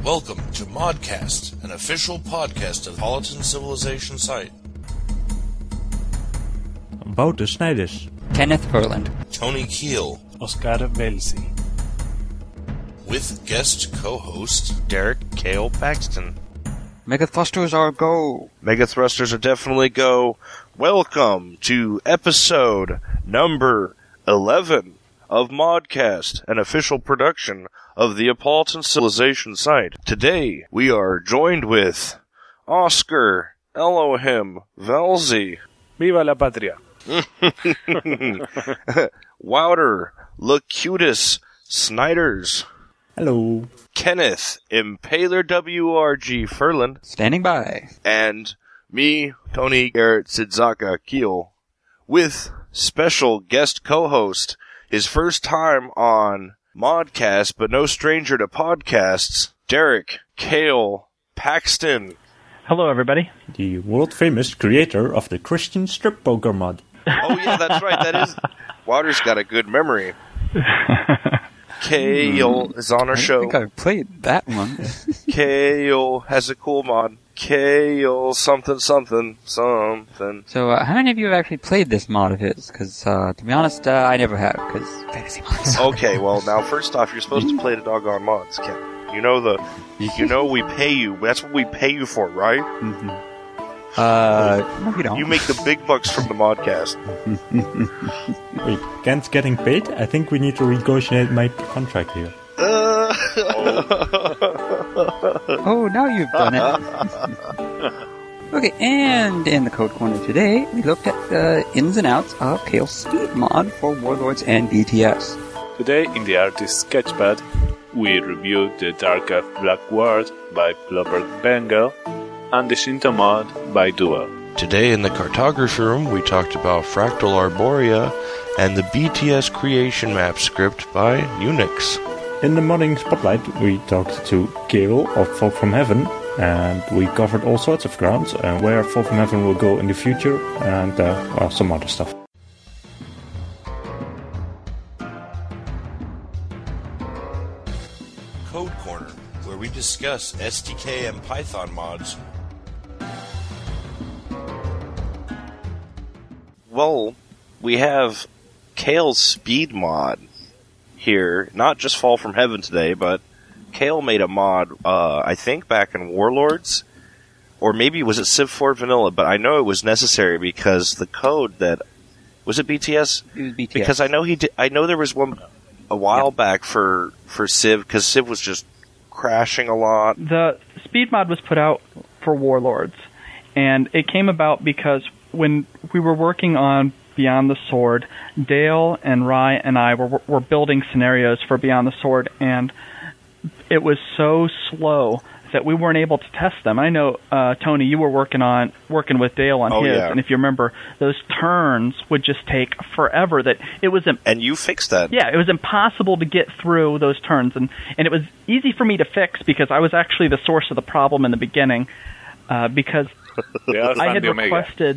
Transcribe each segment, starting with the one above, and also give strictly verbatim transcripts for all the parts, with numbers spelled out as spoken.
Welcome to Modcast, an official podcast of Politan Civilization site. Wouter Snijders, Kenneth Herland, Tony Keel, Oscar Velsi, with guest co-host Derek Kale Paxton. Mega Thrusters are go. Mega Thrusters are definitely go. Welcome to episode number eleven of Modcast, an official production of the Politan Civilization site. Today, we are joined with Oscar Elohim Velsi. Viva la Patria. Wouter Locutus Snijders. hello, Kenneth Impaler W R G Ferland. Standing by. And me, Tony Garrett Sidzaka Keel, with special guest co-host, his first time on Modcast, but no stranger to podcasts, Derek Kale Paxton. Hello, everybody. the world-famous creator of the Christian strip poker mod. Oh yeah, that's right, that is... Wouter's got a good memory. Kale is on our I show. think I've played that one. Kale has a cool mod. Kale something something something. So, uh, how many of you have actually played this mod of his? Because, uh, to be honest, uh, I never have, because fantasy mods. Okay, well now first off, you're supposed to play the doggone mods, Ken. You know the, you know we pay you. That's what we pay you for, right? Mm-hmm. Uh, no, you don't. You make the big bucks from the Modcast. Wait, Kent's getting paid? I think we need to renegotiate my contract here. Uh, Oh, now you've done it. Okay, and in the Code Corner today, we looked at the ins and outs of Kale's Speed mod for Warlords and B T S. Today, in the Artist Sketchpad, we reviewed the Dark Elf Black Ward by Plopper Bengal and the Shinto mod by Dual. Today in the Cartography Room, we talked about Fractal Arborea and the B T S creation map script by Unix. In the modding spotlight, we talked to Kale of Fall from Heaven, and we covered all sorts of grounds, uh, where Fall from Heaven will go in the future, and uh, well, some other stuff. Code Corner, where we discuss S D K and Python mods. Well, we have Kale's Speed mod here. Not just Fall from Heaven today, but Kale made a mod, uh, I think back in Warlords, or maybe was it Civ four Vanilla, but I know it was necessary because the code that... Was it B T S? It was B T S. Because I know he did, I know there was one a while yeah. back for, for Civ, because Civ was just crashing a lot. The speed mod was put out for Warlords, and it came about because when we were working on Beyond the Sword, Dale and Rye and I were, were building scenarios for Beyond the Sword, and it was so slow that we weren't able to test them. I know, uh, Tony, you were working on working with Dale on oh, his, yeah. and if you remember, those turns would just take forever. That it was, im- and you fixed that. Yeah, it was impossible to get through those turns, and and it was easy for me to fix because I was actually the source of the problem in the beginning, uh, because I had requested.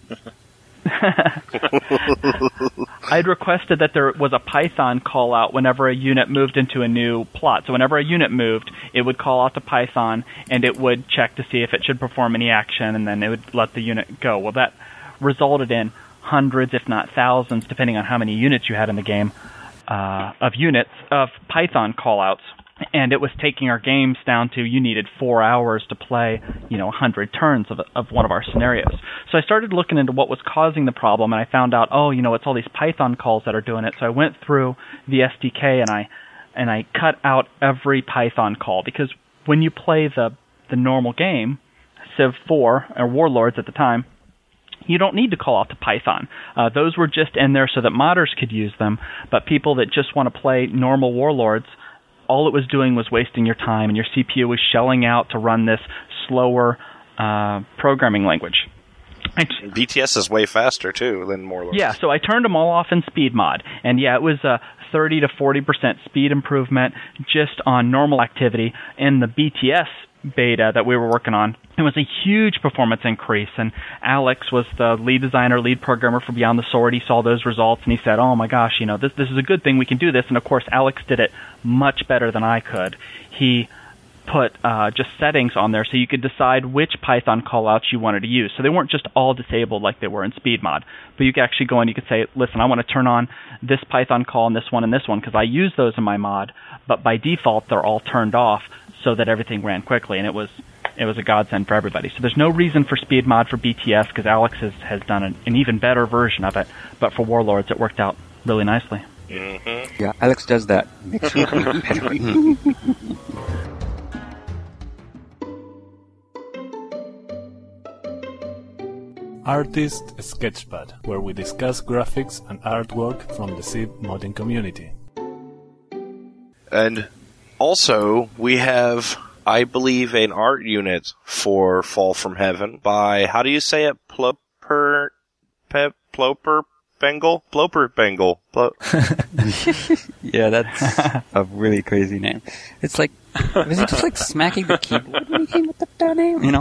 I'd requested that there was a Python call out whenever a unit moved into a new plot. So whenever a unit moved, it would call out to Python, and it would check to see if it should perform any action, and then it would let the unit go. Well, that resulted in hundreds, if not thousands, depending on how many units you had in the game, uh, of units of Python call outs. And it was taking our games down to you needed four hours to play, you know, one hundred turns of, of one of our scenarios. So I started looking into what was causing the problem, and I found out, oh, you know, it's all these Python calls that are doing it. So I went through the S D K and I and I cut out every Python call, because when you play the the normal game, Civ four or Warlords at the time, you don't need to call out to Python. Uh, those were just in there so that modders could use them, but people that just want to play normal Warlords, all it was doing was wasting your time, and your C P U was shelling out to run this slower uh, programming language. B T S is way faster, too, than Warlords. Yeah, so I turned them all off in speed mod, and yeah, it was a thirty to forty percent speed improvement just on normal activity. In the B T S beta that we were working on, it was a huge performance increase, and Alex was the lead designer, lead programmer for Beyond the Sword. He saw those results, and he said, oh my gosh, you know, this this is a good thing, we can do this. And of course, Alex did it much better than I could. He put uh, just settings on there so you could decide which Python callouts you wanted to use. So they weren't just all disabled like they were in SpeedMod, but you could actually go and you could say, listen, I want to turn on this Python call and this one and this one because I use those in my mod, but by default they're all turned off so that everything ran quickly, and it was it was a godsend for everybody. So there's no reason for SpeedMod for B T S because Alex has, has done an, an even better version of it, but for Warlords it worked out really nicely. Mm-hmm. Yeah, Alex does that. Makes you better. Artist Sketchpad, where we discuss graphics and artwork from the Civ modding community. And also, we have, I believe, an art unit for Fall from Heaven by, how do you say it? Ploper, Pep, Ploper Bengal? Ploper Bengal. Plo- Yeah, that's a really crazy name. It's like, was it just like smacking the keyboard when he came with the name? You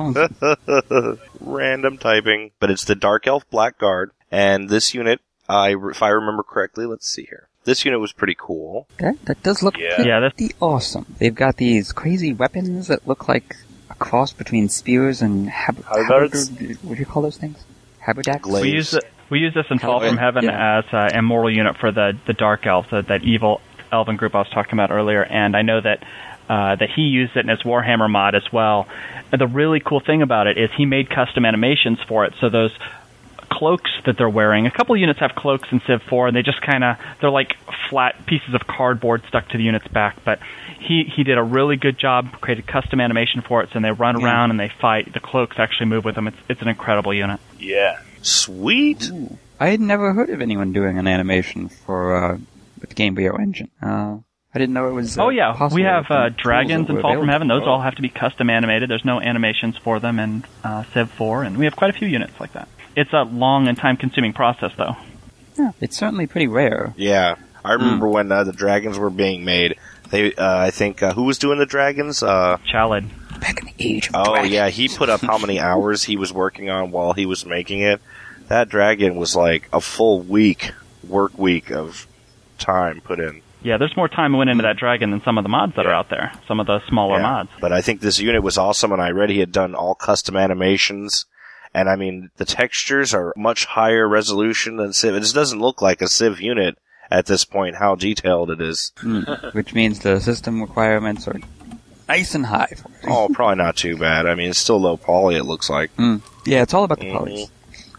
know? Random typing. But it's the Dark Elf Blackguard, and this unit, I, if I remember correctly, let's see here. This unit was pretty cool. That, that does look Yeah. pretty Yeah, that's- awesome. They've got these crazy weapons that look like a cross between spears and hab- Halberds? haberdards. What do you call those things? Haberdacks? Glaives. We use it. We use this in Fall Hell, from Heaven yeah. as uh, a immortal unit for the the Dark Elf, the, that evil elven group I was talking about earlier, and I know that uh, that he used it in his Warhammer mod as well. And the really cool thing about it is he made custom animations for it, so those cloaks that they're wearing, a couple of units have cloaks in Civ four, and they just kind of, they're like flat pieces of cardboard stuck to the unit's back, but he, he did a really good job, created custom animation for it, so when they run Yeah. around and they fight, the cloaks actually move with them. It's, it's an incredible unit. Yeah. Sweet. Ooh. I had never heard of anyone doing an animation for uh, with the Game Boy engine. Uh, I didn't know it was. Uh, Oh yeah, possible we have with the uh, tools dragons that and were Fall from available. Heaven. Those Oh. all have to be custom animated. There's no animations for them in uh, Civ four, and we have quite a few units like that. It's a long and time-consuming process, though. Yeah, it's certainly pretty rare. Yeah. I remember when uh, the dragons were being made. They, uh, I think, uh, who was doing the dragons? Uh, Chalid. Back in the age of oh, dragons. yeah, he put up how many hours he was working on while he was making it. That dragon was like a full week, work week of time put in. Yeah, there's more time went into that dragon than some of the mods that are Yeah. out there. Some of the smaller Yeah. mods. But I think this unit was awesome, and I read he had done all custom animations. And I mean, the textures are much higher resolution than Civ. It just doesn't look like a Civ unit at this point, how detailed it is. Mm, which means the system requirements are nice and high for it. Oh, probably not too bad. I mean, it's still low poly, it looks like. Mm. Yeah, it's all about the Mhm. polys.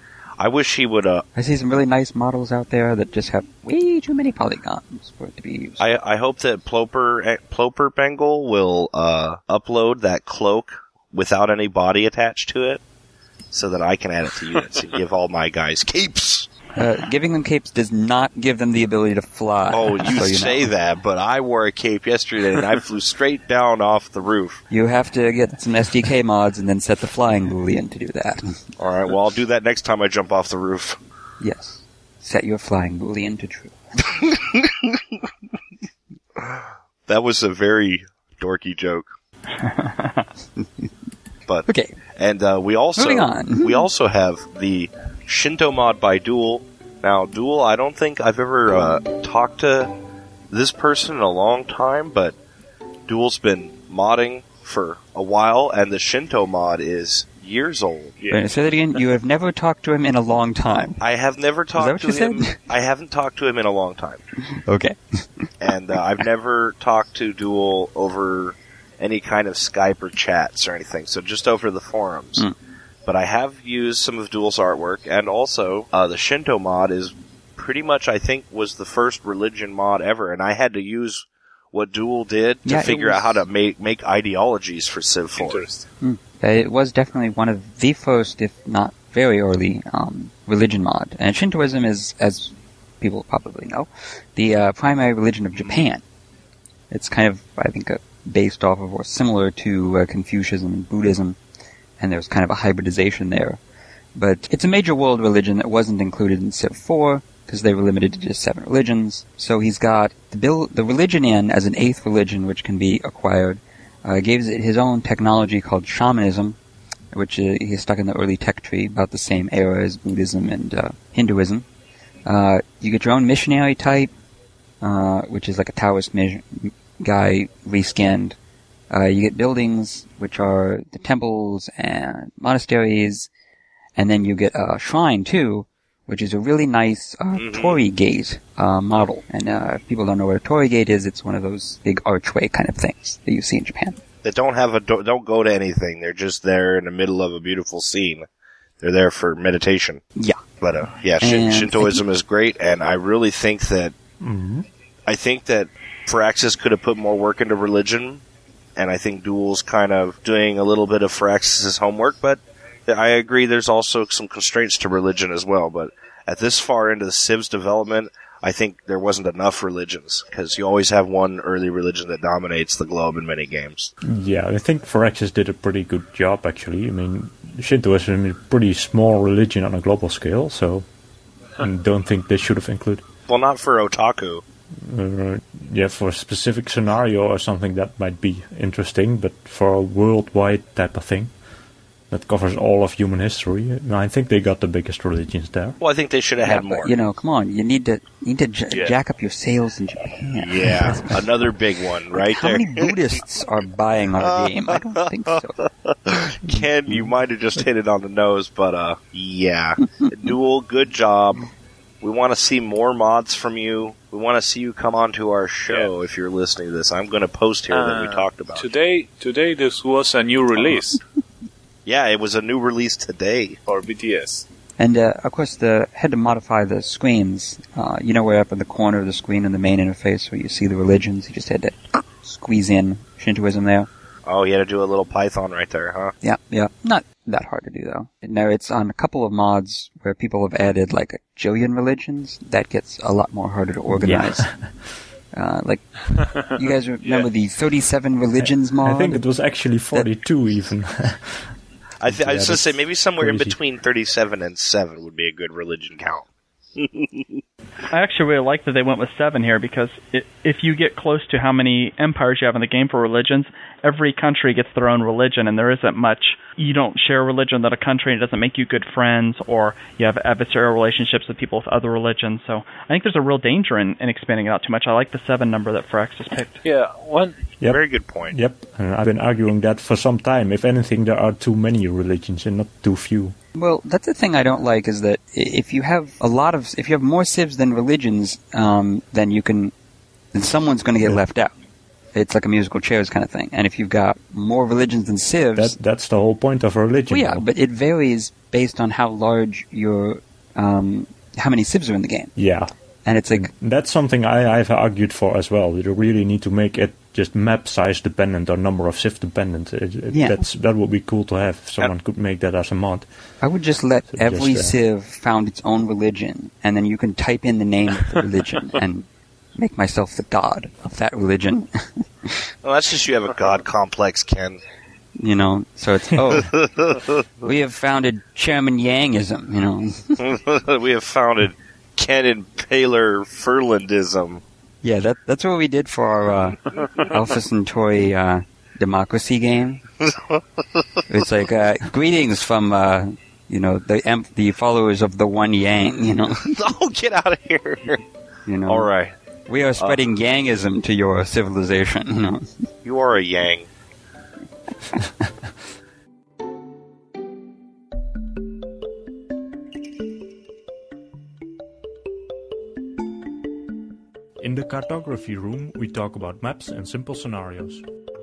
I wish he would, uh, I see some really nice models out there that just have way too many polygons for it to be used. I, I hope that Ploper, eh, Ploper Bengal will, uh, upload that cloak without any body attached to it, so that I can add it to units and give all my guys capes. Uh, giving them capes does not give them the ability to fly. Oh, you so you say know. that, but I wore a cape yesterday and I flew straight down off the roof. You have to get some S D K mods and then set the flying boolean to do that. Alright, well, I'll do that next time I jump off the roof. Yes. Set your flying boolean to true. That was a very dorky joke. But Okay. and uh, we also Moving on. we also have the Shinto mod by Duel. Now, Duel, I don't think I've ever uh, talked to this person in a long time, but Duel's been modding for a while, and the Shinto mod is years old. Wait, say that again. You have never talked to him in a long time. I have never talked what to you said? him. I haven't talked to him in a long time, Okay. and uh, I've never talked to Duel over any kind of Skype or chats or anything. So just over the forums. Mm. But I have used some of Duel's artwork, and also uh, the Shinto mod is pretty much, I think, was the first religion mod ever, and I had to use what Duel did to Yeah, it figure was- out how to make make ideologies for Civ four. Interesting. Uh, It was definitely one of the first, if not very early, um, religion mod. And Shintoism is, as people probably know, the uh, primary religion of Japan. It's kind of, I think, uh, based off of or similar to uh, Confucianism and Buddhism, and there's kind of a hybridization there. But it's a major world religion that wasn't included in Civ four, because they were limited to just seven religions. So he's got the, bill, the religion in as an eighth religion, which can be acquired. Uh, gives it his own technology called shamanism, which uh, he stuck in the early tech tree, about the same era as Buddhism and uh, Hinduism. Uh, you get your own missionary type, uh, which is like a Taoist mis- guy reskinned. Uh, you get buildings, which are the temples and monasteries, and then you get a shrine, too, which is a really nice uh, mm-hmm. torii gate uh, model. And uh, if people don't know what a torii gate is, it's one of those big archway kind of things that you see in Japan. That don't have a do- don't go to anything. They're just there in the middle of a beautiful scene. They're there for meditation. Yeah. But uh, yeah, Shin- Shintoism is great, and I really think that mm-hmm. I think that Firaxis could have put more work into religion, and I think Duel's kind of doing a little bit of Firaxis' homework, but I agree there's also some constraints to religion as well, but at this far into the Civ's development, I think there wasn't enough religions, because you always have one early religion that dominates the globe in many games. Yeah, I think Firaxis did a pretty good job, actually. I mean, Shintoism is a pretty small religion on a global scale, so I don't think they should have included. Well, not for otaku. Uh, yeah, for a specific scenario or something that might be interesting, but for a worldwide type of thing that covers all of human history, I think they got the biggest religions there. Well, I think they should have yeah, had more. You know, come on, you need to you need to j- yeah. jack up your sales in Japan. Yeah, another big one right How there. How many Buddhists are buying our game? I don't think so. Ken, you might have just hit it on the nose, but uh, yeah. Duel, good job. We want to see more mods from you. We want to see you come onto our show yeah. if you're listening to this. I'm going to post here uh, that we talked about. Today, today this was a new release. Yeah, it was a new release today. For B T S. And, uh, of course, the had to modify the screens. Uh, you know where up in the corner of the screen in the main interface where you see the religions? You just had to squeeze in Shintoism there. Oh, you had to do a little Python right there, huh? Yeah, yeah. Not that hard to do, though. No, it's on a couple of mods where people have added, like, a jillion religions. That gets a lot more harder to organize. Yeah. Uh, like, you guys remember yeah. the thirty-seven religions mod? I think it was actually forty-two that, even. I, th- yeah, I was going to say, maybe somewhere crazy. in between thirty-seven and seven would be a good religion count. I actually really like that they went with seven here, because it, if you get close to how many empires you have in the game for religions, every country gets their own religion, and there isn't much. You don't share religion with a country, and it doesn't make you good friends, or you have adversarial relationships with people with other religions. So I think there's a real danger in, in expanding it out too much. I like the seven number that Firaxis picked. Yeah, one yep. very good point. Yep, and I've been arguing that for some time. If anything, there are too many religions and not too few. Well, that's the thing I don't like, is that if you have a lot of, if you have more civs than religions, um, then you can, then someone's going to get yeah. left out. It's like a musical chairs kind of thing. And if you've got more religions than civs... That, that's the whole point of a religion. Well, yeah, though. But it varies based on how large your... Um, how many civs are in the game. Yeah. And it's like... That's something I, I've argued for as well. You really need to make it just map size dependent or number of civ dependent. It, it, yeah. that's, that would be cool to have if someone could make that as a mod. I would just let so every just, uh, civ found its own religion, and then you can type in the name of the religion and make myself the god of that religion. Well, that's just you have a god complex, Ken. You know, so it's, oh, we have founded Chairman Yangism, you know. We have founded Ken Impaler Furlandism. Yeah, that, that's what we did for our uh, Alpha Centauri uh, democracy game. It's like, uh, greetings from, uh, you know, the em- the followers of the One Yang, you know. Oh, get out of here. You know. All right. We are spreading uh, Yangism to your civilization, you know. You are a Yang. In the cartography room, we talk about maps and simple scenarios.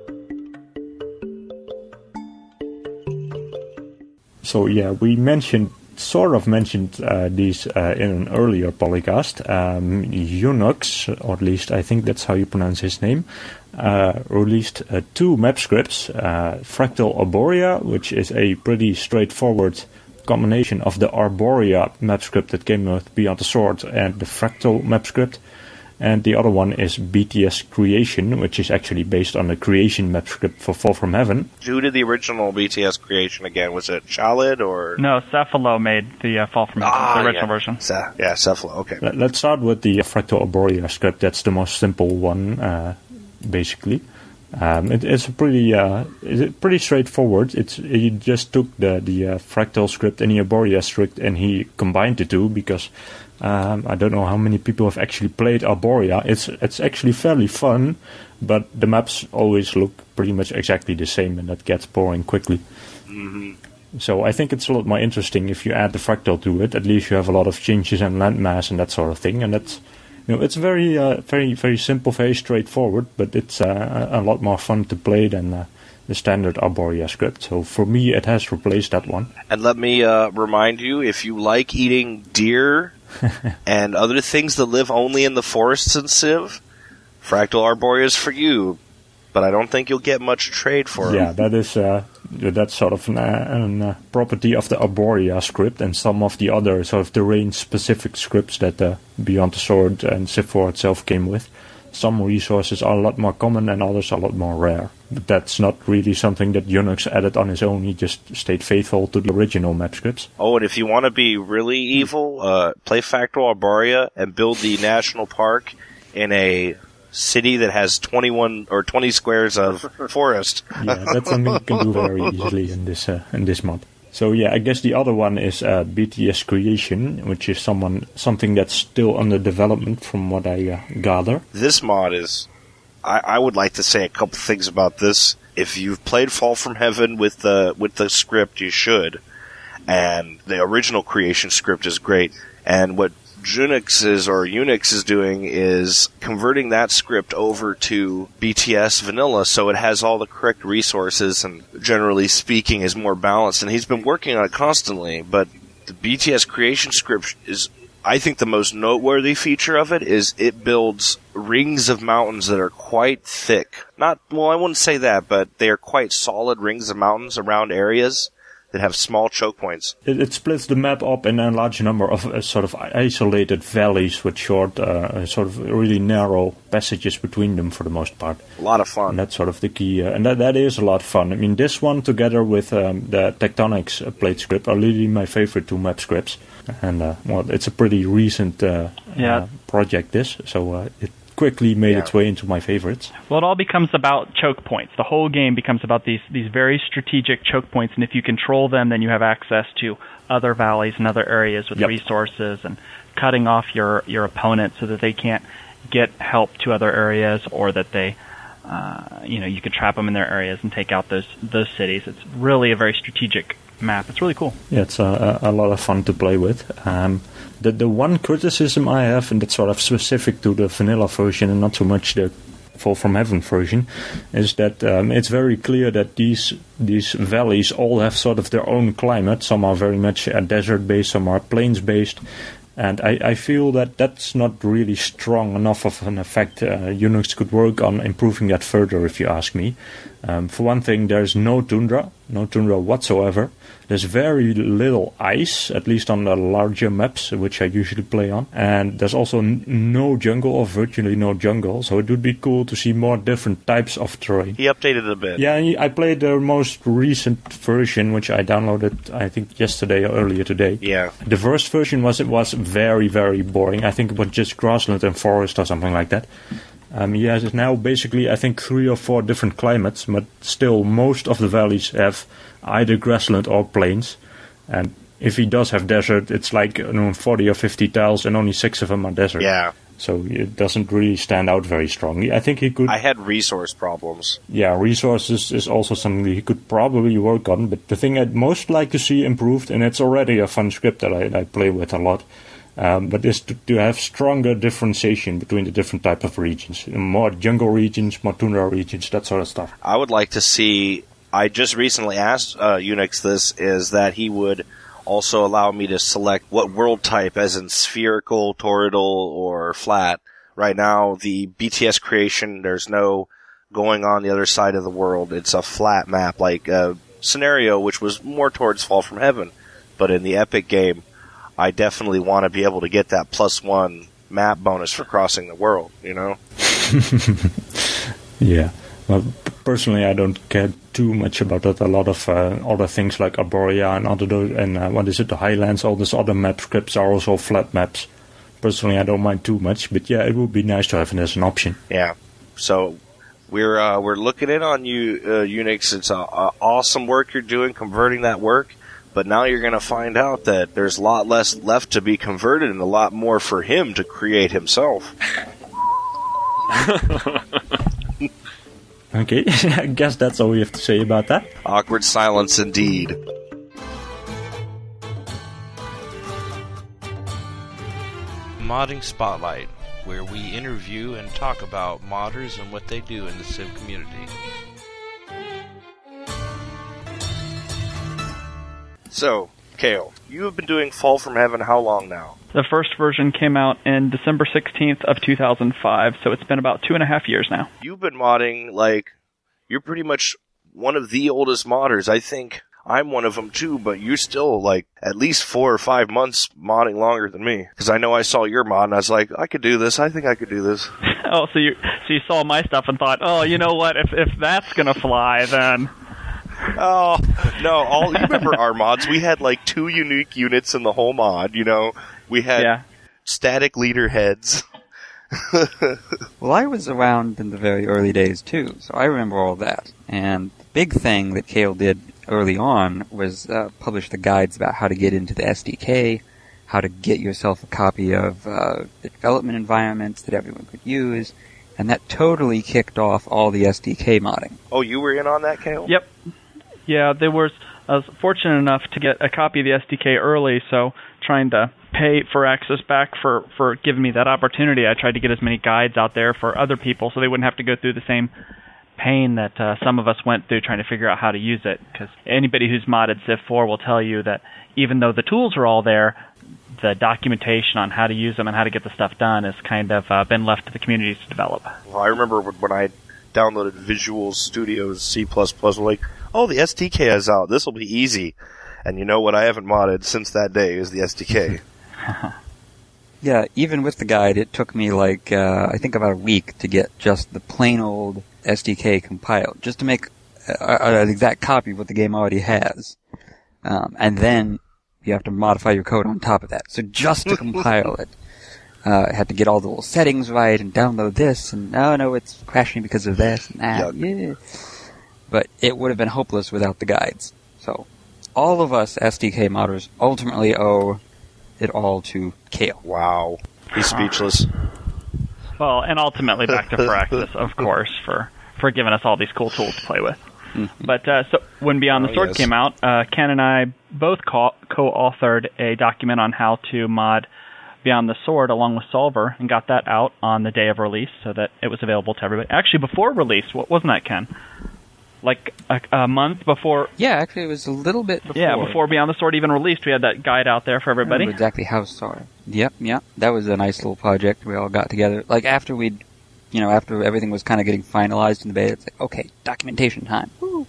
So yeah, we mentioned, sort of mentioned uh, these uh, in an earlier polycast. Um, Unux, or at least I think that's how you pronounce his name, uh, released uh, two map scripts, uh, Fractal Arborea, which is a pretty straightforward combination of the Arborea map script that came with Beyond the Sword and the Fractal map script. And the other one is B T S Creation, which is actually based on the Creation map script for Fall From Heaven. Who did the original B T S Creation again? Was it Shalid or...? No, Cephalo made the uh, Fall From Heaven, ah, the original yeah. version. Ce- yeah, Cephalo, okay. Let, let's start with the Fractal Arborea script. That's the most simple one, uh, basically. Um, it, it's a pretty uh, it's pretty straightforward. It's He just took the, the uh, Fractal script and the Arborea script and he combined the two because... Um, I don't know how many people have actually played Arborea. It's it's actually fairly fun, but the maps always look pretty much exactly the same, and that gets boring quickly. Mm-hmm. So I think it's a lot more interesting if you add the fractal to it. At least you have a lot of changes in landmass and that sort of thing, and that's, you know, it's very, uh, very, very simple, very straightforward, but it's uh, a lot more fun to play than uh, the standard Arborea script. So for me, it has replaced that one. And let me uh, remind you, if you like eating deer and other things that live only in the forests in Civ, Fractal Arborea is for you. But I don't think you'll get much trade for them. Yeah, that is uh, that's sort of an, uh, an uh, property of the Arborea script and some of the other sort of terrain-specific scripts that uh, Beyond the Sword and Civ four itself came with. Some resources are a lot more common and others are a lot more rare. But that's not really something that Unix added on his own. He just stayed faithful to the original map scripts. Oh, and if you want to be really evil, uh, play Fractal Arborea and build the national park in a city that has twenty-one or twenty squares of forest. Yeah, that's something you can do very easily in this uh, in this mod. So yeah, I guess the other one is uh, B T S Creation, which is someone something that's still under development from what I uh, gather. This mod is, I, I would like to say a couple things about this. If you've played Fall from Heaven with the with the script, you should. And the original Creation script is great. And what Unix is or Unix is doing is converting that script over to B T S vanilla, so it has all the correct resources and generally speaking is more balanced, and he's been working on it constantly. But the B T S creation script is, I think, the most noteworthy feature of it is it builds rings of mountains that are quite thick. Not, well, I wouldn't say that, but they are quite solid rings of mountains around areas that have small choke points. It, it splits the map up in a large number of uh, sort of isolated valleys with short, uh, sort of really narrow passages between them for the most part. A lot of fun. And that's sort of the key, uh, and that that is a lot of fun. I mean, this one together with um, the Tectonics uh, plate script are really my favorite two map scripts. And uh, well, it's a pretty recent uh, yeah. uh, project, this, so uh, it quickly made yeah. its way into my favorites. Well, it all becomes about choke points. The whole game becomes about these these very strategic choke points, and if you control them, then you have access to other valleys and other areas with yep. resources, and cutting off your, your opponent so that they can't get help to other areas, or that they, uh, you know, you could trap them in their areas and take out those those cities. It's really a very strategic map. It's really cool. Yeah, it's a, a lot of fun to play with. Um, the the one criticism I have, and that's sort of specific to the vanilla version and not so much the Fall from Heaven version, is that um, it's very clear that these these valleys all have sort of their own climate. Some are very much uh, desert based, some are plains based. And I, I feel that that's not really strong enough of an effect. Uh, Unix could work on improving that further, if you ask me. Um, for one thing, there's no tundra, no tundra whatsoever. There's very little ice, at least on the larger maps, which I usually play on. And there's also n- no jungle, or virtually no jungle. So it would be cool to see more different types of terrain. He updated it a bit. Yeah, I played the most recent version, which I downloaded, I think, yesterday or earlier today. Yeah. The first version was it was very, very boring. I think it was just grassland and forest or something like that. Um, he has now basically, I think, three or four different climates, but still most of the valleys have either grassland or plains. And if he does have desert, it's like, you know, forty or fifty tiles and only six of them are desert. Yeah. So it doesn't really stand out very strongly. I think he could... I had resource problems. Yeah, resources is also something he could probably work on. But the thing I'd most like to see improved, and it's already a fun script that I, I play with a lot, Um, but is to, to have stronger differentiation between the different type of regions. More jungle regions, more tundra regions, that sort of stuff. I would like to see, I just recently asked uh, Unix this, is that he would also allow me to select what world type, as in spherical, toroidal, or flat. Right now, the B T S creation, there's no going on the other side of the world. It's a flat map, like a scenario which was more towards Fall from Heaven. But in the Epic game, I definitely want to be able to get that plus one map bonus for crossing the world, you know? Yeah. Well, personally, I don't care too much about that. A lot of uh, other things like Arborea and other, and uh, what is it, the Highlands, all these other map scripts are also flat maps. Personally, I don't mind too much, but yeah, it would be nice to have it as an option. Yeah. So we're uh, we're looking in on you, uh, Unix. It's uh, uh, awesome work you're doing, converting that work. But now you're going to find out that there's a lot less left to be converted and a lot more for him to create himself. Okay, I guess that's all we have to say about that. Awkward silence indeed. Modding Spotlight, where we interview and talk about modders and what they do in the Civ community. So, Kale, you have been doing Fall from Heaven how long now? The first version came out in December sixteenth of two thousand five, so it's been about two and a half years now. You've been modding, like, you're pretty much one of the oldest modders. I think I'm one of them too, but you're still, like, at least four or five months modding longer than me. Because I know I saw your mod and I was like, I could do this. I think I could do this. Oh, so you so you saw my stuff and thought, oh, you know what? If if that's gonna fly, then. Oh, no, all you remember our mods, we had like two unique units in the whole mod, you know? We had Yeah. static leader heads. Well, I was around in the very early days too, so I remember all that. And the big thing that Kale did early on was uh, publish the guides about how to get into the S D K, how to get yourself a copy of uh, the development environments that everyone could use, and that totally kicked off all the S D K modding. Oh, you were in on that, Kale? Yep. Yeah, there was. I was fortunate enough to get a copy of the S D K early, so trying to pay for access back for, for giving me that opportunity, I tried to get as many guides out there for other people so they wouldn't have to go through the same pain that uh, some of us went through trying to figure out how to use it. Because anybody who's modded Civ four will tell you that even though the tools are all there, the documentation on how to use them and how to get the stuff done has kind of uh, been left to the communities to develop. Well, I remember when I downloaded Visual Studio's C plus plus, like, oh, the S D K is out. This will be easy. And you know what I haven't modded since that day is the S D K. Yeah, even with the guide, it took me like, uh, I think about a week to get just the plain old S D K compiled, just to make uh, an exact copy of what the game already has. Um, and then you have to modify your code on top of that. So just to compile it, uh, I had to get all the little settings right and download this, and oh no, it's crashing because of this and that. Yeah. But it would have been hopeless without the guides. So all of us S D K modders ultimately owe it all to Kale. Wow. He's speechless. Well, and ultimately back to Firaxis, of course, for, for giving us all these cool tools to play with. Mm-hmm. But uh, so when Beyond the Oh, Sword yes. came out, uh, Ken and I both co- co-authored a document on how to mod Beyond the Sword along with Solver, and got that out on the day of release so that it was available to everybody. Actually, before release, what wasn't that, Ken? Like a, a month before? Yeah, actually, it was a little bit before. Yeah, before Beyond the Sword even released, we had that guide out there for I everybody. remember exactly how sorry. Yep, yep. That was a nice little project. We all got together. Like, after we'd, you know, after everything was kind of getting finalized in the beta, it's like, okay, documentation time. Woo.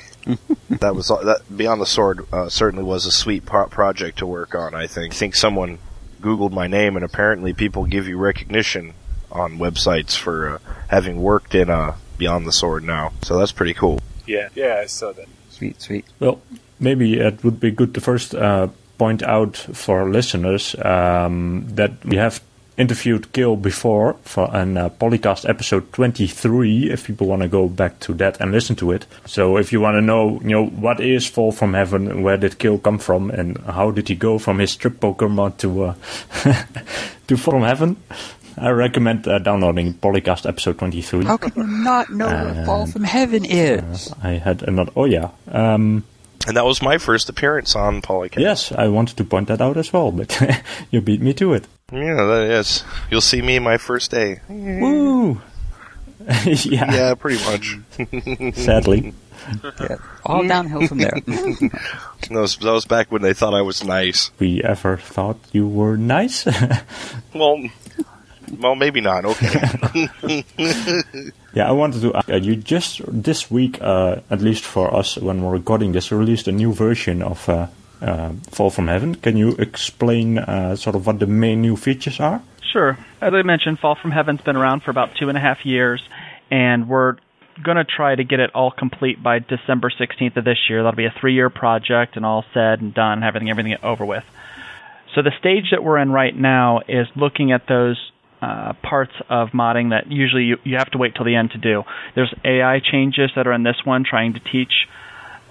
That was that. Beyond the Sword uh, certainly was a sweet pro- project to work on. I think. I think someone Googled my name, and apparently people give you recognition on websites for uh, having worked in uh, Beyond the Sword now. So that's pretty cool. Yeah, yeah, I saw that. Sweet, sweet. Well, maybe it would be good to first uh, point out for listeners um, that we have interviewed Kale before for an uh, Polycast episode twenty-three, if people want to go back to that and listen to it. So if you want to know, you know, what is Fall from Heaven, where did Kale come from, and how did he go from his strip poker mod to uh, to Fall from Heaven, I recommend uh, downloading Polycast episode twenty-three. How can you not know what Fall from Heaven is? I had another. Oh yeah. Um, And that was my first appearance on Polycast. yes, I wanted to point that out as well, but you beat me to it. Yeah, that is. You'll see me my first day. Woo! yeah. Yeah, pretty much. Sadly. Yeah, all downhill from there. that, was, that was back when they thought I was nice. We ever thought you were nice? Well, well, maybe not. Okay. Yeah, I wanted to ask uh, you just this week, uh, at least for us when we're recording this, released a new version of uh, uh, Fall from Heaven. Can you explain uh, sort of what the main new features are? Sure. As I mentioned, Fall from Heaven's been around for about two and a half years, and we're going to try to get it all complete by December sixteenth of this year. That'll be a three-year project and all said and done, having everything over with. So the stage that we're in right now is looking at those uh, parts of modding that usually you, you have to wait till the end to do. There's A I changes that are in this one, trying to teach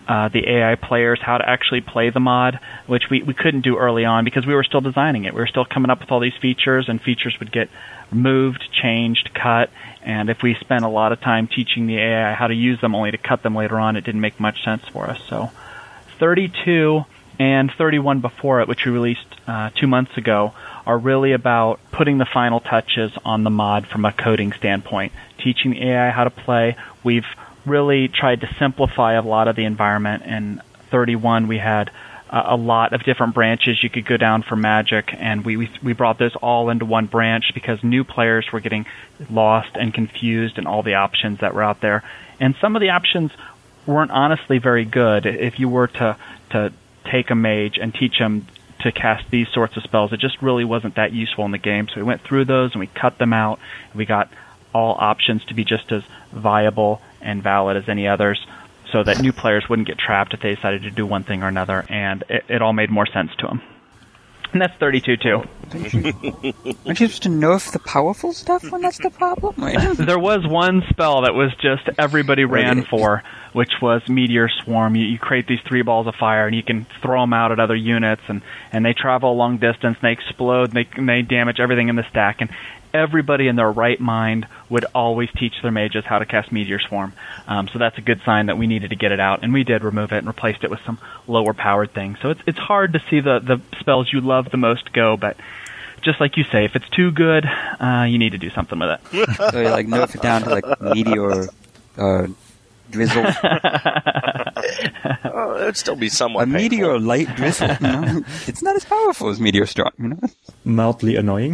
uh, the A I players how to actually play the mod, which we, we couldn't do early on because we were still designing it. We were still coming up with all these features, and features would get moved, changed, cut, and if we spent a lot of time teaching the A I how to use them only to cut them later on, it didn't make much sense for us. So thirty-two and thirty-one before it, which we released uh, two months ago, are really about putting the final touches on the mod from a coding standpoint, teaching the A I how to play. We've really tried to simplify a lot of the environment. In thirty-one, we had uh, a lot of different branches you could go down for Magic, and we, we we brought those all into one branch because new players were getting lost and confused in all the options that were out there. And some of the options weren't honestly very good. If you were to to take a mage and teach them to cast these sorts of spells, it just really wasn't that useful in the game. So we went through those and we cut them out. And we got all options to be just as viable and valid as any others, so that new players wouldn't get trapped if they decided to do one thing or another, and it, it all made more sense to them. And that's thirty-two too. Aren't you supposed to nerf the powerful stuff when that's the problem? There was one spell that was just everybody ran for, which was Meteor Swarm. You, you create these three balls of fire, and you can throw them out at other units, and, and they travel a long distance, and they explode, and they, and they damage everything in the stack. And everybody in their right mind would always teach their mages how to cast Meteor Swarm. Um, so that's a good sign that we needed to get it out, and we did remove it and replaced it with some lower-powered things. So it's it's hard to see the, the spells you love the most go, but just like you say, if it's too good, uh, you need to do something with it. So you like nerf it down to like Meteor uh, Drizzle. Oh, it would still be somewhat A painful. Meteor Light Drizzle. You know? It's not as powerful as Meteor Storm, you know? Mildly annoying.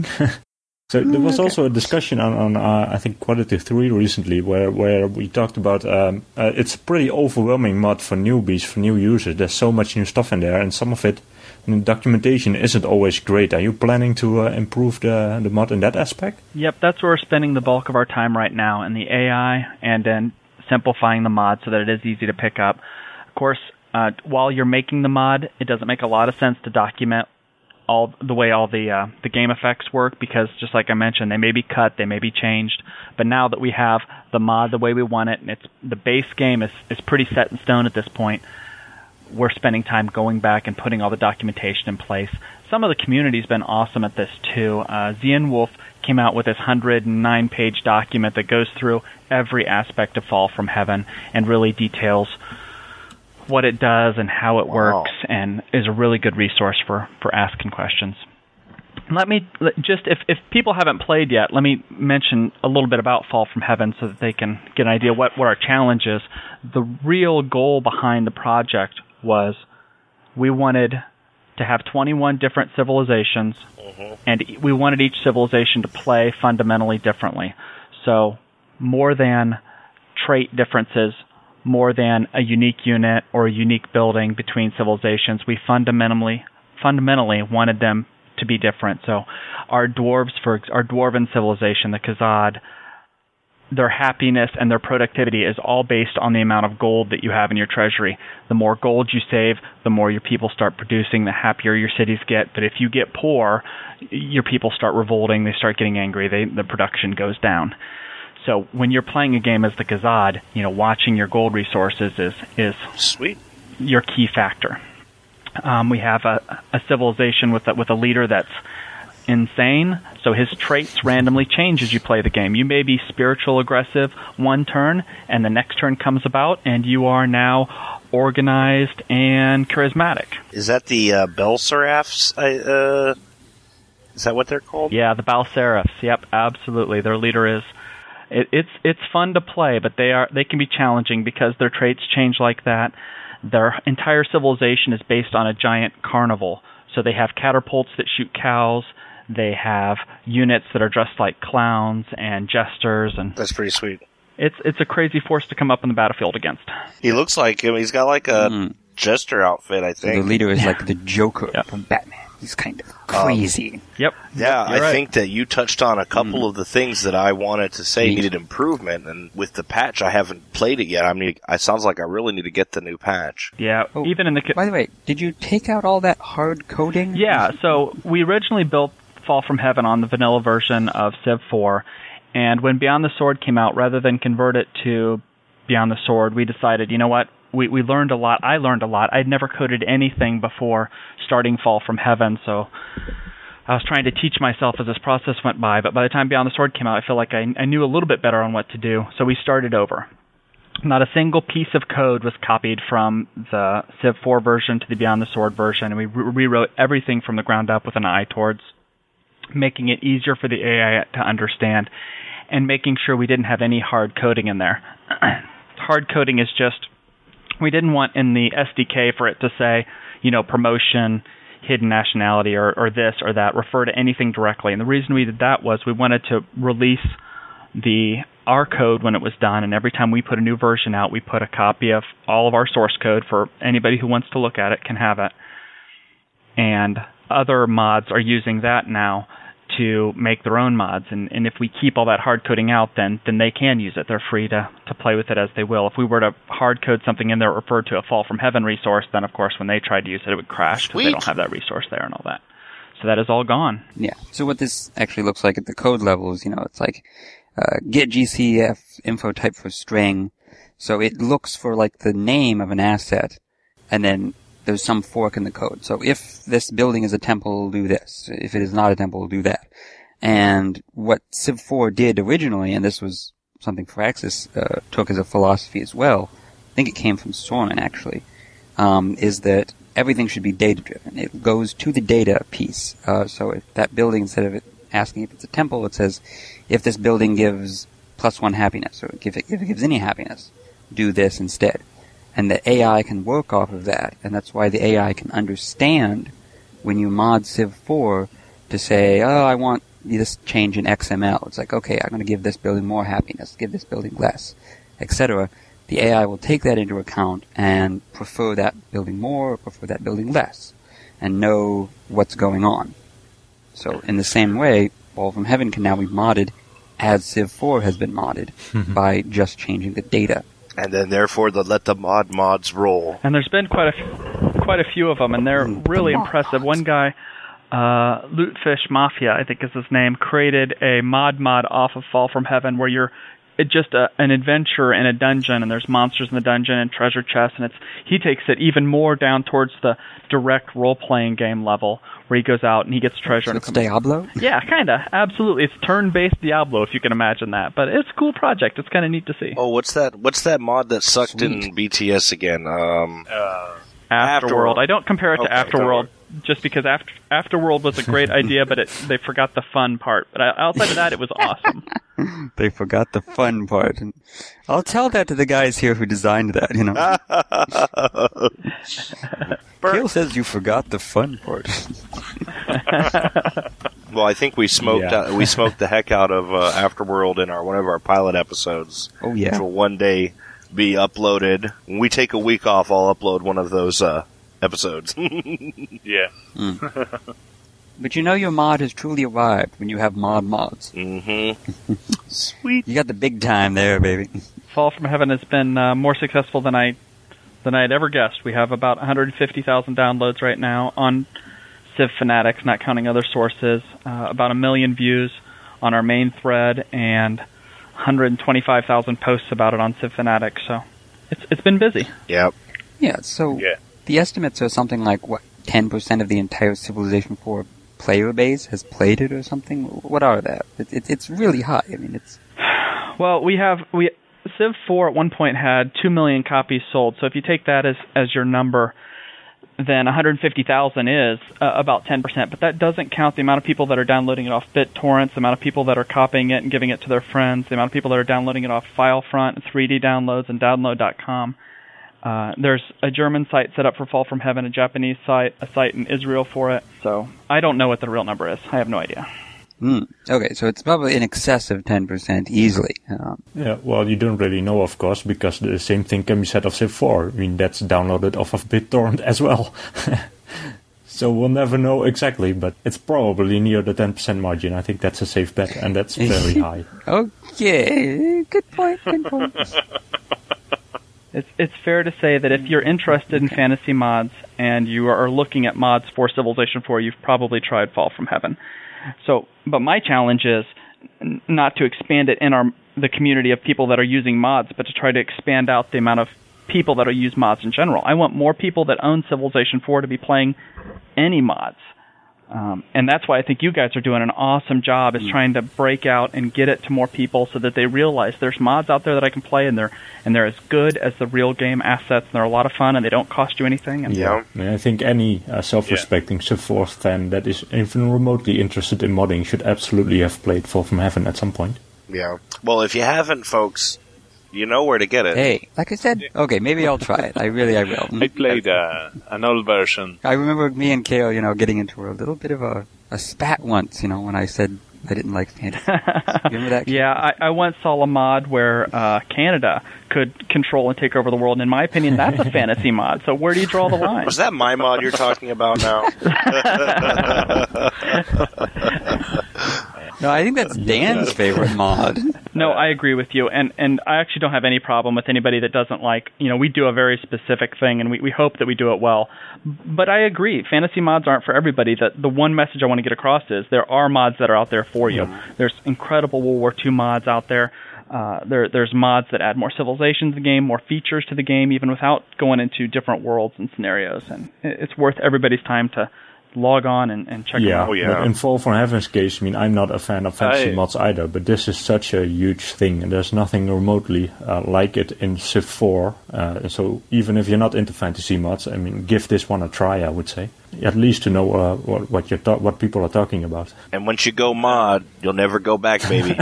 So there was okay. also a discussion on, on uh, I think, Quality three recently, where, where we talked about um, uh, it's a pretty overwhelming mod for newbies, for new users. There's so much new stuff in there, and some of it, the documentation isn't always great. Are you planning to uh, improve the the mod in that aspect? Yep, that's where we're spending the bulk of our time right now, in the A I and then simplifying the mod so that it is easy to pick up. Of course, uh, while you're making the mod, it doesn't make a lot of sense to document all the way all the uh, the game effects work, because just like I mentioned, they may be cut, they may be changed. But now that we have the mod the way we want it, and it's the base game is, is pretty set in stone at this point, we're spending time going back and putting all the documentation in place. Some of the community's been awesome at this too. Uh, Zian Wolf came out with this one hundred nine page document that goes through every aspect of Fall from Heaven and really details what it does and how it Wow. works, and is a really good resource for, for asking questions. Let me just, if, if people haven't played yet, let me mention a little bit about Fall from Heaven so that they can get an idea what, what our challenge is. The real goal behind the project was we wanted to have twenty-one different civilizations, mm-hmm. and we wanted each civilization to play fundamentally differently. So more than trait differences, more than a unique unit or a unique building between civilizations, we fundamentally fundamentally wanted them to be different. So our dwarves, for our dwarven civilization, the Khazad, their happiness and their productivity is all based on the amount of gold that you have in your treasury. The more gold you save, the more your people start producing, the happier your cities get. But if you get poor, your people start revolting, they start getting angry, they, the production goes down. So when you're playing a game as the Khazad, you know, watching your gold resources is is Sweet. your key factor. Um, we have a, a civilization with a, with a leader that's insane, so his traits randomly change as you play the game. You may be spiritual aggressive one turn, and the next turn comes about, and you are now organized and charismatic. Is that the uh, Belseraphs? I, uh, is that what they're called? Yeah, the Balseraphs. Yep, absolutely. Their leader is. It, it's it's fun to play, but they are they can be challenging because their traits change like that. Their entire civilization is based on a giant carnival. So they have catapults that shoot cows. They have units that are dressed like clowns and jesters, and That's pretty sweet. it's it's a crazy force to come up in the battlefield against. He looks like him. He's got like a Mm. jester outfit, I So the think. leader is like the Joker Yeah. from Batman. He's kind of crazy. Yep. Yeah, I You're right. think that you touched on a couple Mm. of the things that I wanted to say Neat. needed improvement, and with the patch, I haven't played it yet. I mean, it sounds like I really need to get the new patch. Yeah. Oh, Even in the By the way, did you take out all that hard coding? Yeah, so we originally built Fall from Heaven on the vanilla version of Civ four, and when Beyond the Sword came out, rather than convert it to Beyond the Sword, we decided, you know what, we, we learned a lot. I learned a lot. I'd never coded anything before starting Fall from Heaven, so I was trying to teach myself as this process went by. But by the time Beyond the Sword came out, I feel like I, I knew a little bit better on what to do. So we started over. Not a single piece of code was copied from the Civ four version to the Beyond the Sword version, and we re- rewrote everything from the ground up with an eye towards making it easier for the A I to understand and making sure we didn't have any hard coding in there. Hard coding is just, we didn't want in the S D K for it to say, you know, promotion, hidden nationality, or, or this or that, refer to anything directly. And the reason we did that was we wanted to release the our code when it was done, and every time we put a new version out, we put a copy of all of our source code for anybody who wants to look at it can have it. And other mods are using that now to make their own mods, and, and if we keep all that hard coding out, then then they can use it. They're free to, to play with it as they will. If we were to hard code something in there referred to a Fall from Heaven resource, then of course when they tried to use it, it would crash because they don't have that resource there and all that. So that is all gone. Yeah. So what this actually looks like at the code level is, you know, it's like uh, get G C F info type for string. So it looks for like the name of an asset, and then there's some fork in the code. So if this building is a temple, do this. If it is not a temple, do that. And what Civ four did originally, and this was something Firaxis uh, took as a philosophy as well, I think it came from Sorman actually, um, is that everything should be data-driven. It goes to the data piece. Uh, so if that building, instead of it asking if it's a temple, it says, if this building gives plus one happiness, or if it, if it gives any happiness, do this instead. And the A I can work off of that, and that's why the A I can understand when you mod Civ four to say, oh, I want this change in X M L. It's like, okay, I'm going to give this building more happiness, give this building less, et cetera. The A I will take that into account and prefer that building more or prefer that building less, and know what's going on. So in the same way, Fall from Heaven can now be modded as Civ four has been modded by just changing the data. And then, therefore, the let the mod mods roll. And there's been quite a, f- quite a few of them, and they're Mm, really the impressive. mods. One guy, uh, Lootfish Mafia, I think is his name, created a mod mod off of Fall from Heaven where you're it's just a, an adventure in a dungeon, and there's monsters in the dungeon and treasure chests, and it's he takes it even more down towards the direct role-playing game level, where he goes out and he gets treasure. So and it's comes- Diablo? Yeah, kind of. Absolutely. It's turn-based Diablo, if you can imagine that. But it's a cool project. It's kind of neat to see. Oh, what's that? What's that mod that sucked Sweet. in B T S again? Um, Uh, Afterworld. Afterworld. I don't compare it to Okay, Afterworld just because After Afterworld was a great idea, but it, they forgot the fun part. But outside of that, it was awesome. They forgot the fun part. And I'll tell that to the guys here who designed that, you know. Kale says you forgot the fun part. well, I think we smoked Yeah. uh, we smoked the heck out of uh, Afterworld in our one of our pilot episodes. Oh, yeah. Which will one day be uploaded. When we take a week off, I'll upload one of those uh, episodes. yeah. But you know your mod has truly arrived when you have mod mods. mm-hmm. Sweet. You got the big time there, baby. Fall from Heaven has been uh, more successful than I than I had ever guessed. We have about one hundred fifty thousand downloads right now on Civ Fanatics, not counting other sources. Uh, about a million views on our main thread, and one hundred twenty-five thousand posts about it on Civ Fanatics. So it's it's been busy. Yep. Yeah, so Yeah. the estimates are something like, what, ten percent of the entire Civilization four player base has played it or something? What are that? It, it, it's really high. I mean, it's... Well, we have we Civ four at one point had two million copies sold. So if you take that as as your number, then one hundred fifty thousand is uh, about ten percent. But that doesn't count the amount of people that are downloading it off BitTorrent, the amount of people that are copying it and giving it to their friends, the amount of people that are downloading it off FileFront, three D downloads, and download dot com. Uh, there's a German site set up for Fall from Heaven, a Japanese site, a site in Israel for it. So I don't know what the real number is. I have no idea. Mm. Okay, so it's probably in excess of ten percent easily. Um, Yeah, well, you don't really know, of course, because the same thing can be said of Civ four. I mean, that's downloaded off of BitTorrent as well. So we'll never know exactly, but it's probably near the ten percent margin. I think that's a safe bet, and that's very high. okay, good point, good point. It's it's fair to say that if you're interested in fantasy mods and you are looking at mods for Civilization four, you've probably tried Fall from Heaven. So, but my challenge is n- not to expand it in our the community of people that are using mods, but to try to expand out the amount of people that'll use mods in general. I want more people that own Civilization four to be playing any mods. Um, and that's why I think you guys are doing an awesome job, is trying to break out and get it to more people so that they realize there's mods out there that I can play, and they're and they're as good as the real game assets, and they're a lot of fun, and they don't cost you anything. And Yeah, I, mean, I think any uh, self-respecting Civ four fan that is even remotely interested in modding should absolutely have played Fall from Heaven at some point. Yeah. Well, if you haven't, folks, you know where to get it. Hey, like I said, okay, maybe I'll try it. I really, I will. I played uh, an old version. I remember me and Kale, you know, getting into a little bit of a, a spat once, you know, when I said I didn't like fantasy. Remember that? Yeah, I, I once saw a mod where uh, Canada could control and take over the world, and in my opinion, that's a fantasy mod. So where do you draw the line? Was that my mod you're talking about now? No, I think that's Dan's favorite mod. No, I agree with you, and and I actually don't have any problem with anybody that doesn't like, you know, we do a very specific thing, and we, we hope that we do it well. But I agree, fantasy mods aren't for everybody. That the one message I want to get across is there are mods that are out there for you. Yeah. There's incredible World War Two mods out there. Uh, there there's mods that add more civilizations to the game, more features to the game, even without going into different worlds and scenarios. And it's worth everybody's time to log on and, and check yeah, them out. Oh, yeah, but in Fall from Heaven's case, I mean, I'm not a fan of fantasy I, mods either, but this is such a huge thing, and there's nothing remotely uh, like it in Civ four. Uh, so even if you're not into fantasy mods, I mean, give this one a try, I would say. At least to know uh, what what, you're ta- what people are talking about. And once you go mod, you'll never go back, baby.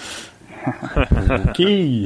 Okay.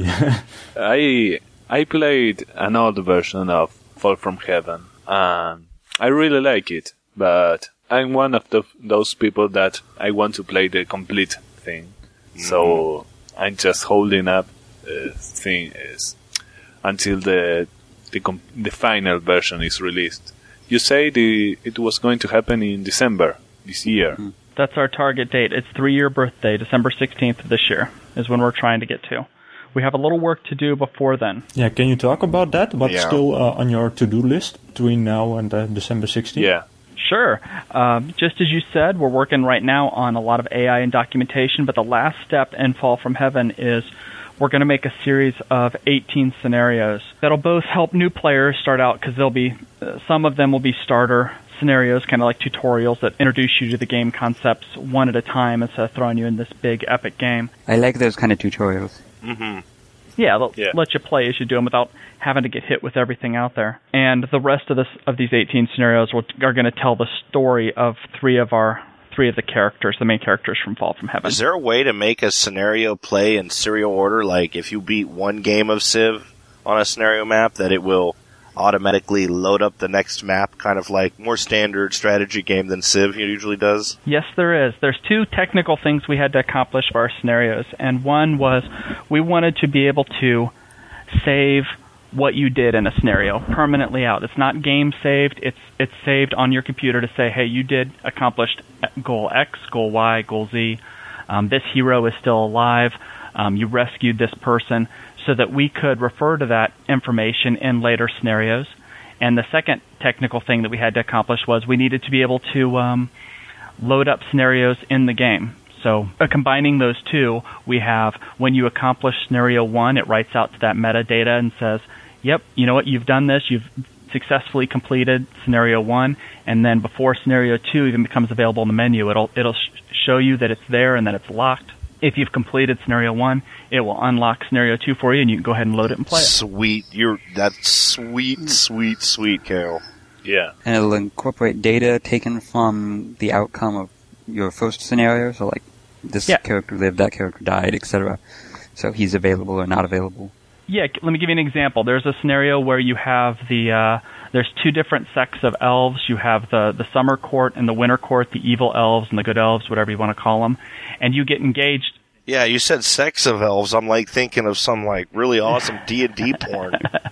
I I played an old version of Fall from Heaven, and I really like it. But I'm one of the, those people that I want to play the complete thing. Mm-hmm. So I'm just holding up the thing is until the the, com- the final version is released. You say the it was going to happen in December this year. Mm-hmm. That's our target date. It's three-year birthday, December sixteenth of this year, is when we're trying to get to. We have a little work to do before then. Yeah, can you talk about that? What's yeah. still uh, on your to-do list between now and uh, December sixteenth? Yeah. Sure. Um, just as you said, we're working right now on a lot of A I and documentation, but the last step in Fall from Heaven is we're going to make a series of eighteen scenarios that'll both help new players start out, because there'll be uh, some of them will be starter scenarios, kind of like tutorials that introduce you to the game concepts one at a time instead of throwing you in this big epic game. I like those kind of tutorials. Mm-hmm. Yeah, they'll yeah. let you play as you do them without having to get hit with everything out there. And the rest of this of these eighteen scenarios will, are going to tell the story of three of our three of the characters, the main characters from Fall from Heaven. Is there a way to make a scenario play in serial order? Like if you beat one game of Civ on a scenario map, that it will automatically load up the next map, kind of like more standard strategy game than Civ usually does? Yes, there is. There's two technical things we had to accomplish for our scenarios, and one was we wanted to be able to save what you did in a scenario permanently out. It's not game saved. It's it's saved on your computer to say, hey, you did accomplished goal X, goal Y, goal Z. Um, this hero is still alive. Um, you rescued this person, so that we could refer to that information in later scenarios. And the second technical thing that we had to accomplish was we needed to be able to um, load up scenarios in the game. So uh, combining those two, we have when you accomplish scenario one, it writes out to that metadata and says, yep, you know what, you've done this, you've successfully completed scenario one, and then before scenario two even becomes available in the menu, it'll it'll sh- show you that it's there and that it's locked. If you've completed scenario one, it will unlock scenario two for you, and you can go ahead and load it and play it. Sweet, you're that's sweet, sweet, sweet, Carol. Yeah, and it'll incorporate data taken from the outcome of your first scenario. So, like this yeah. character lived, that character died, et cetera. So he's available or not available. Yeah, let me give you an example. There's a scenario where you have the uh, there's two different sects of elves. You have the the summer court and the winter court, the evil elves and the good elves, whatever you want to call them. And you get engaged. Yeah, you said sex of elves. I'm like thinking of some like really awesome D and D porn.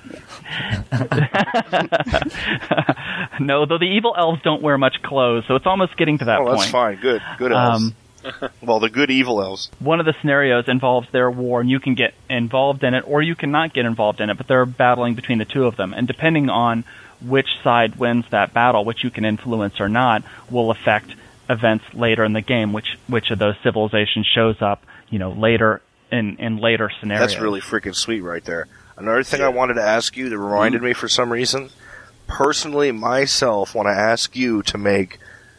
No, though the evil elves don't wear much clothes, so it's almost getting to that oh, point. Oh, that's fine. Good, good elves. Um, well, the good evil elves. One of the scenarios involves their war, and you can get involved in it, or you cannot get involved in it, but they're battling between the two of them. And depending on which side wins that battle, which you can influence or not, will affect events later in the game, which which of those civilizations shows up, you know, later in, in later scenarios. That's really freaking sweet right there. Another thing I wanted to ask you that reminded me for some reason, personally, myself, want to ask you to make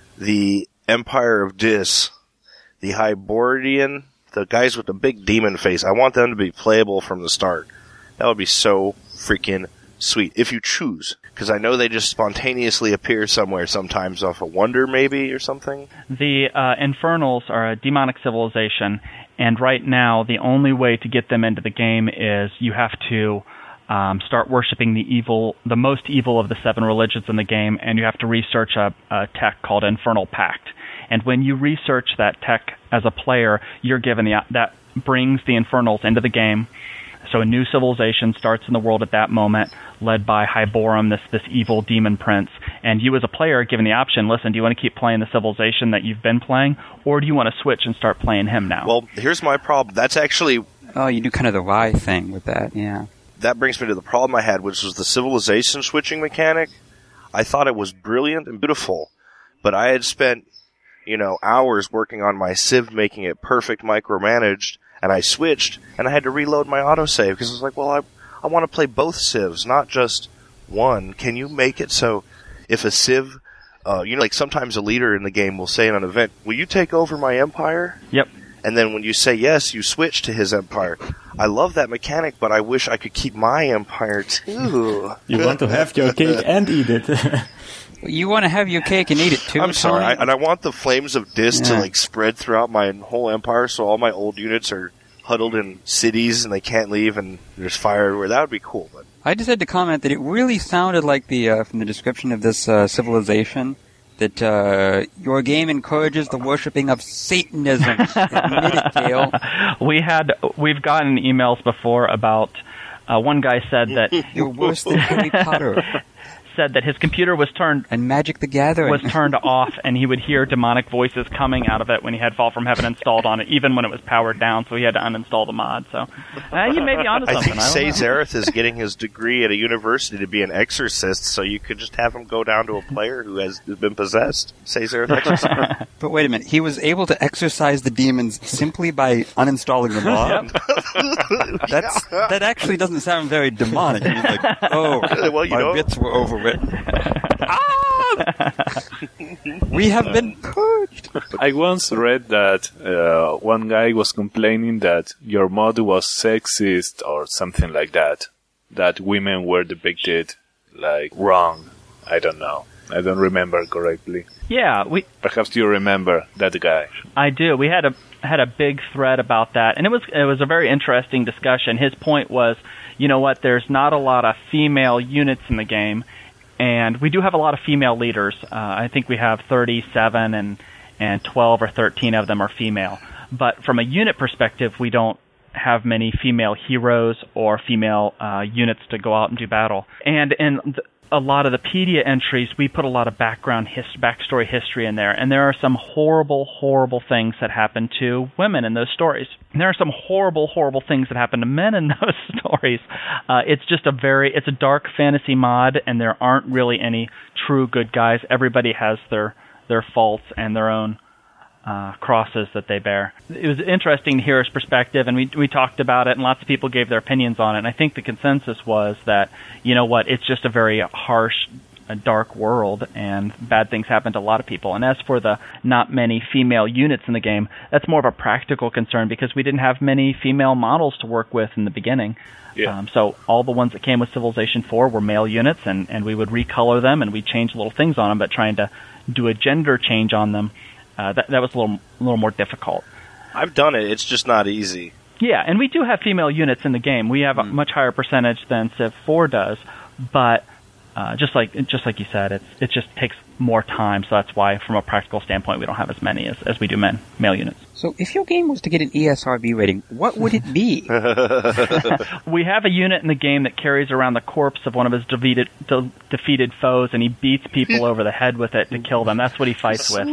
the Empire of Dis, the Hybordian, the guys with the big demon face, I want them to be playable from the start. That would be so freaking sweet, if you choose. Because I know they just spontaneously appear somewhere sometimes off a wonder, maybe, or something. The uh, Infernals are a demonic civilization, and right now the only way to get them into the game is you have to um, start worshiping the evil, the most evil of the seven religions in the game, and you have to research a, a tech called Infernal Pact. And when you research that tech as a player, you're given the that brings the Infernals into the game. So a new civilization starts in the world at that moment, led by Hyborum, this this evil demon prince. And you as a player are given the option, listen, do you want to keep playing the civilization that you've been playing, or do you want to switch and start playing him now? Well, here's my problem. That's actually... Oh, you do kind of the Y thing with that, yeah. That brings me to the problem I had, which was the civilization switching mechanic. I thought it was brilliant and beautiful, but I had spent, you know, hours working on my Civ, making it perfect, micromanaged, and I switched, and I had to reload my autosave, because I was like, well, I, I want to play both Civs, not just one. Can you make it so if a Civ, uh, you know, like sometimes a leader in the game will say in an event, will you take over my empire? Yep. And then when you say yes, you switch to his empire. I love that mechanic, but I wish I could keep my empire too. You want to have your cake and eat it. You want to have your cake and eat it too, I'm sorry, I, Tony? and I want the flames of Dis Yeah. to like spread throughout my whole empire, so all my old units are huddled in cities and they can't leave, and there's fire everywhere. That would be cool. But I just had to comment that it really sounded like the uh, from the description of this uh, civilization that uh, your game encourages the worshipping of Satanism. Admit it, Dale. We had we've gotten emails before about uh, one guy said that You're worse than Harry Potter said that his computer was turned and Magic the Gathering. was turned off, and he would hear demonic voices coming out of it when he had Fall from Heaven installed on it, even when it was powered down. So he had to uninstall the mod. So uh, you may be onto I something. think I don't know. Say Zareth is getting his degree at a university to be an exorcist, so you could just have him go down to a player who has been possessed. Say Zareth exorcist. But wait a minute, he was able to exorcise the demons simply by uninstalling the mod? That's that actually doesn't sound very demonic. He's like, oh, Well, you my know- bits were overwritten. Ah! We have been purged. I once read that uh, one guy was complaining that your mod was sexist or something like that. That women were depicted like wrong. I don't know. I don't remember correctly. Yeah, we Perhaps you remember that guy. I do. We had a had a big thread about that, and it was it was a very interesting discussion. His point was, you know what? There's not a lot of female units in the game, and we do have a lot of female leaders. Uh, I think we have thirty-seven, and and twelve or thirteen of them are female. But from a unit perspective, we don't have many female heroes or female uh, units to go out and do battle. And in th- a lot of the Pedia entries, we put a lot of background, his- backstory history in there, and there are some horrible, horrible things that happen to women in those stories. And there are some horrible, horrible things that happen to men in those stories. Uh, it's just a very, it's a dark fantasy mod, and there aren't really any true good guys. Everybody has their their faults and their own uh, crosses that they bear. It was interesting to hear his perspective, and we we talked about it, and lots of people gave their opinions on it. And I think the consensus was that, you know what, it's just a very harsh, a dark world, and bad things happen to a lot of people. And as for the not many female units in the game, that's more of a practical concern because we didn't have many female models to work with in the beginning. Yeah. Um, so all the ones that came with Civilization four were male units, and, and we would recolor them, and we'd change little things on them, but trying to do a gender change on them, uh, that, that was a little, a little more difficult. I've done it. It's just not easy. Yeah, and we do have female units in the game. We have a much higher percentage than Civ four does, but uh, just like just like you said, it's it just takes more time. So that's why, from a practical standpoint, we don't have as many as, as we do men male units. So if your game was to get an E S R B rating, what would it be? We have a unit in the game that carries around the corpse of one of his defeated de- defeated foes, and he beats people over the head with it to kill them. That's what he fights with.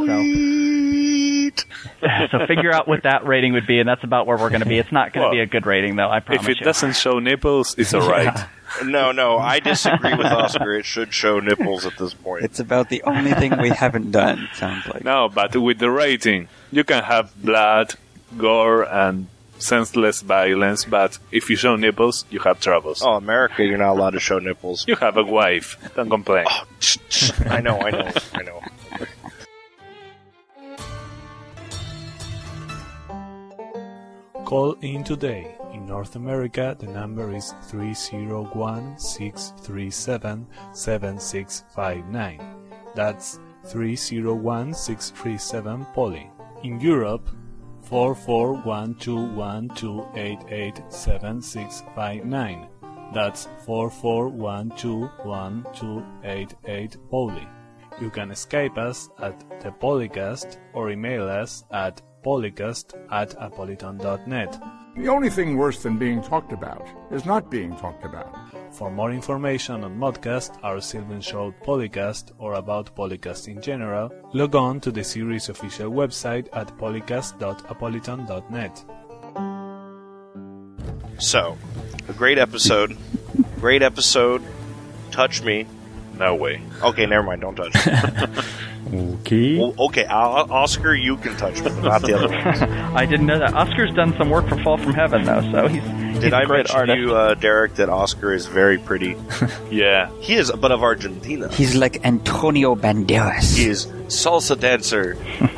So, so figure out what that rating would be, and that's about where we're going to be. It's not going to Well, be a good rating, though. I promise If it you. doesn't show nipples, it's alright. No, no, I disagree with Oscar. It should show nipples at this point. It's about the only thing we haven't done, it sounds like. No, but with the rating, you can have blood, gore, and senseless violence, but if you show nipples, you have troubles. Oh, America, you're not allowed to show nipples. You have a wife. Don't complain. Oh, tsh, tsh. I know, I know, I know. Call in today. In North America, the number is three zero one, six three seven, seven six five nine. That's three zero one, six three seven, Polly. In Europe, four four one two one two eight eight seven six five nine. That's four four one two one two eight eight, Polly. You can Skype us at the Polycast or email us at polycast at apoliton dot net. The only thing worse than being talked about is not being talked about. For more information on Modcast, our Sylvan Show Polycast, or about Polycast in general, log on to the series' official website at polycast dot apoliton dot net. So, a great episode. Great episode. Touch me. No way. Okay, never mind. Don't touch me. Okay. Well, okay, I'll, Oscar, you can touch me, but not the other ones. I didn't know that. Oscar's done some work for Fall from Heaven, though, so he's, he's Did a I great mention artist. to you, uh, Derek, that Oscar is very pretty? Yeah. He is, but of Argentina. He's like Antonio Banderas. He is salsa dancer,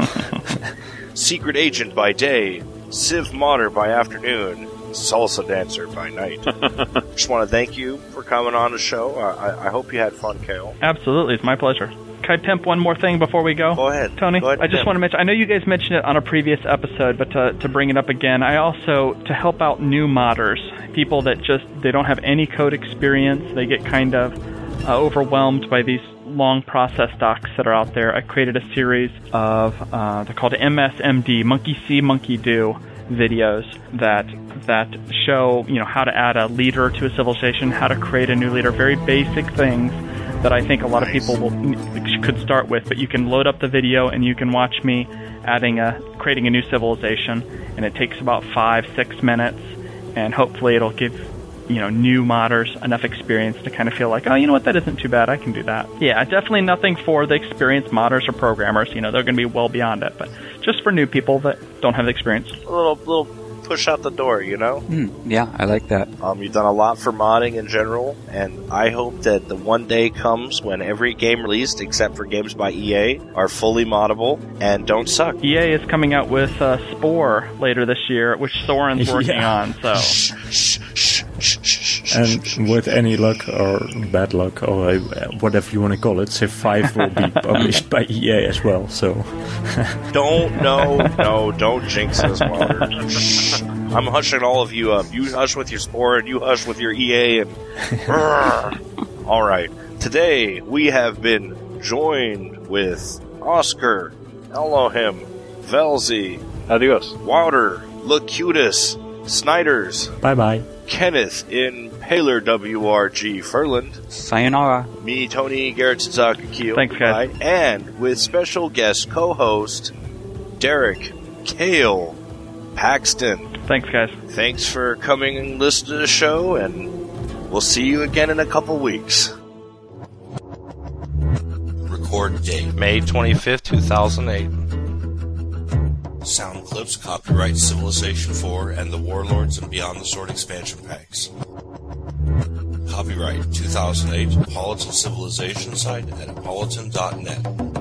secret agent by day, Civ modder by afternoon, salsa dancer by night. Just want to thank you for coming on the show. I, I, I hope you had fun, Kale. Absolutely, it's my pleasure. Can I pimp one more thing before we go? Go ahead. Tony. Go ahead, I just pimp. want to mention, I know you guys mentioned it on a previous episode, but to, to bring it up again, I also, to help out new modders, people that just, they don't have any code experience, they get kind of uh, overwhelmed by these long process docs that are out there. I created a series of, uh, they're called M S M D, Monkey See, Monkey Do videos that that show, you know, how to add a leader to a civilization, how to create a new leader, very basic things that I think a lot Nice. of people will could start with. But you can load up the video and you can watch me adding a creating a new civilization, and it takes about five six minutes, and hopefully it'll give, you know, new modders enough experience to kind of feel like, oh, you know what, that isn't too bad, I can do that. Yeah, definitely nothing for the experienced modders or programmers. You know, they're going to be well beyond it, but just for new people that don't have the experience. A little, little push out the door, you know? Mm, yeah, I like that. Um, you've done a lot for modding in general, and I hope that the one day comes when every game released, except for games by E A, are fully moddable and don't suck. E A is coming out with uh, Spore later this year, which Soren's working Yeah. on. So Shh, shh, shh, shh, shh, shh, And shh, with any luck or bad luck, or uh, whatever you want to call it, Civ five will be published by E A as well. So Don't, no, no, don't jinx us, Walter. Shh. I'm hushing all of you up. You hush with your Spore, and you hush with your E A, and... Brrr. All right. Today, we have been joined with Oscar, Elohim, Velzy, Adios. Wouter, Locutus, Snyders, bye bye. Kenneth in Paler W R G Furland, Sayonara. me, Tony Garrett Suzuki Keel, Thanks, guys. right? And with special guest co-host Derek Kale Paxton. thanks, guys. Thanks for coming and listening to the show, and we'll see you again in a couple weeks. Record date May twenty-fifth, two thousand eight. Sound clips copyright Civilization four and the Warlords and Beyond the Sword expansion packs. Copyright two thousand eight, Apolitan Civilization site at apolitan dot net.